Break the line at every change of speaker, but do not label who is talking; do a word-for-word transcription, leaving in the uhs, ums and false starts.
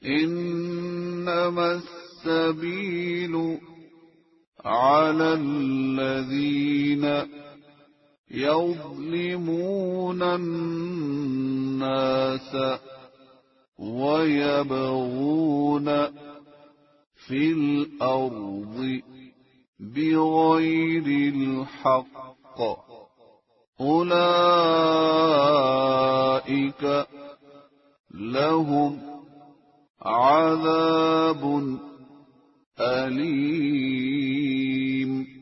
إنما السبيل على الذين يظلمون الناس ويبغون في الأرض بغير الحق أولئك لهم عذاب أليم